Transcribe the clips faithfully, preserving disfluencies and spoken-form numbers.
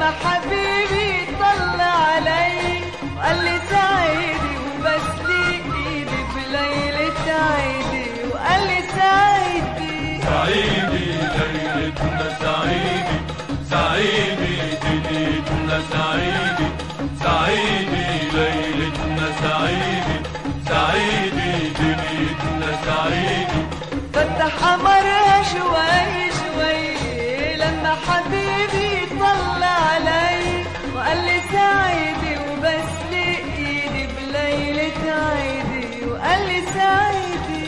لما حبيبي طلع علي وقال لي سعيدي وبس لي ايدي بليلة عيدي وقال لي سعيدي سعيدي ليلتنا سعيدي سعيدي دنيتنا سعيدي سعيدي ليلتنا سعيدي سعيدي دنيتنا سعيدي فتح قمرها شوي شوي لما حبيبي طلع علي وقال لي سعيدي وبس لي ايدي بليلة عيدي وقال لي سعيدي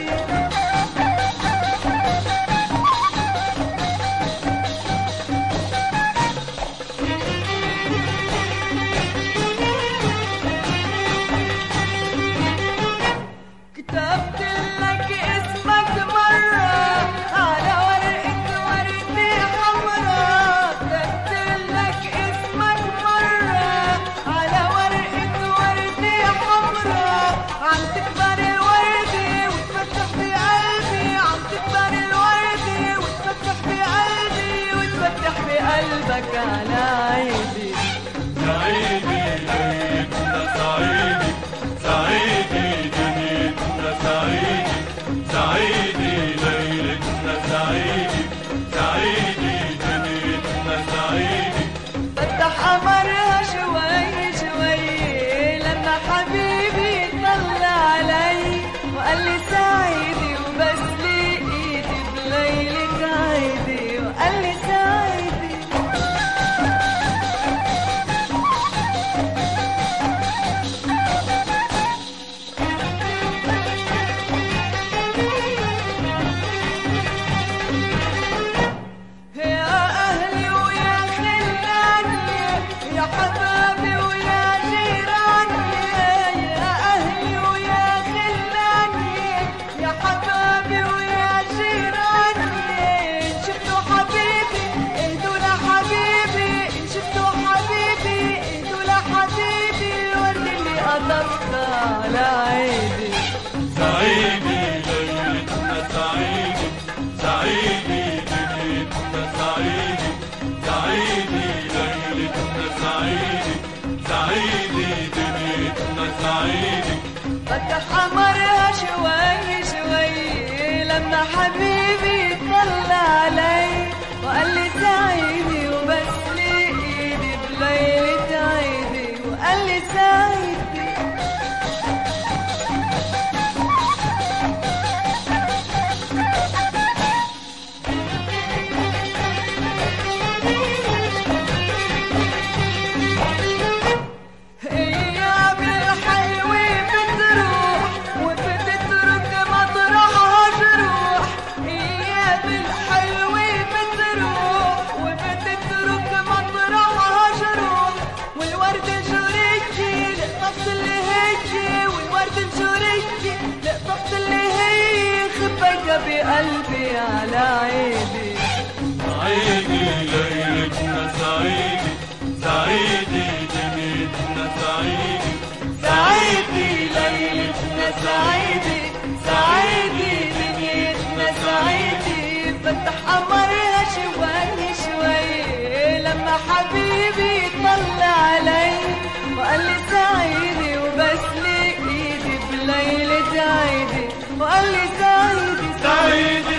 كتبت لك اسمك مرة على ورقة وردة حمرا كتبت لك اسمك مرة على ورقة وردة حمرا عم تكبر الوردة وتفتح في قلبي عم تكبر الوردة وتفتح في قلبي وتفتح في قلبك على عيدي سعيدي ليلتنا سعيدي سعيدي دنيتنا سعيدي سعيدي ليلتنا سعيدي سعيدي دنيتنا سعيدي فتح قمرها شوي شوي لما حبيبي طلع علي وقال لي سعيدي وبس لي ايدي بليلة عيدي وقال لي سعيدي يا أهلي ويا خلاني يا حبابي ويا جيراني يا أهلي ويا خلاني يا حبابي ويا جيراني إن شفتوا حبيبي اهدوا لحبيبي إن شفتوا حبيبي اهدوا لحبيبي الورد اللي قطفت على عيدي سعيدي ليلتنا سعيدي سعيدي دنيتنا سعيدي سعيدي ليلتنا سعيدي سعيدي دنيتنا سعيدي فتح قمرها شوي شوي لما حبيبي طلع علي وقال لي سعيدي وبس لي ايدي بليلة عيدي وقال لي سعيدي ايام الحلوة بتروح وبتترك مطرحها جروح ايام الحلوة بتروح وبتترك مطرحها جروح والورد الجوريكي لقطفت اللي هيجي والورد الجوريكي لقطفت اللي هي خبيتها بقلبي على عيدي سعيدي ليلتنا سعيدي سعيدي دنيتنا سعيدي سعيدي ليلتنا سعيدي سعيدي دنيتنا سعيدي فتح قمرها شوي شوي لما حبيبي طلع علي وقال لي سعيدي وبس لي ايدي بليلة عيدي وقال لي سعيدي سعيدي